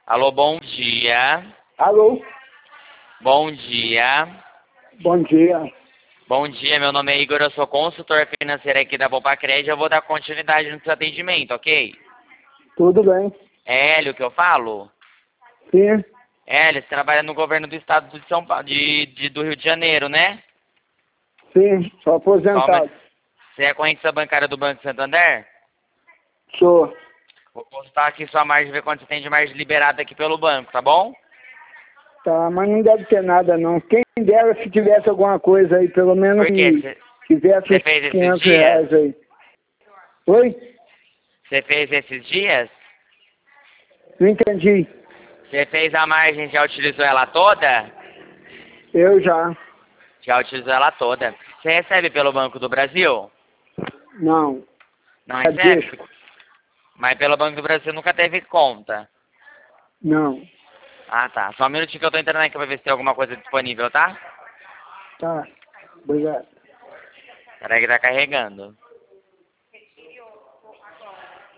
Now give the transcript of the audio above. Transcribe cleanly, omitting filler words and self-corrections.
Alô, bom dia. Alô? Bom dia. Bom dia. Bom dia, meu nome é Igor, eu sou consultor financeiro aqui da Poupa Crédito. Eu vou dar continuidade no seu atendimento, ok? Tudo bem? É Hélio que eu falo? Sim, Hélio, você trabalha no governo do estado de São Paulo, do Rio de Janeiro, né? sim, sou aposentado. Você é correntista bancária do Banco Santander? Sou. Vou consultar aqui sua margem, ver quanto você tem de margem liberada aqui pelo banco, tá bom? Tá, mas não deve ter nada não. Quem dera se tivesse alguma coisa aí, pelo menos Por quê? que tivesse Você uns fez esses 500 dias? reais aí. Oi? Você fez esses dias? Não entendi. Você fez a margem, já utilizou ela toda? Eu já. Já utilizou ela toda. Você recebe pelo Banco do Brasil? Não. Não É recebe? disco? Mas pelo Banco do Brasil nunca teve conta. Não. Ah, tá. Só um minutinho que eu tô entrando aqui pra ver se tem alguma coisa disponível, tá? Tá. Obrigado. Peraí que tá carregando.